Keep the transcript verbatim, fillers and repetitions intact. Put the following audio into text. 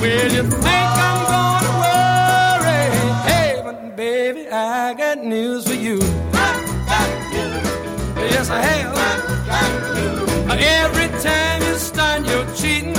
Well, you think I'm gonna worry? Hey, but baby, I got news for you. I got news. Yes, I have. I got news. Every time you start your cheating,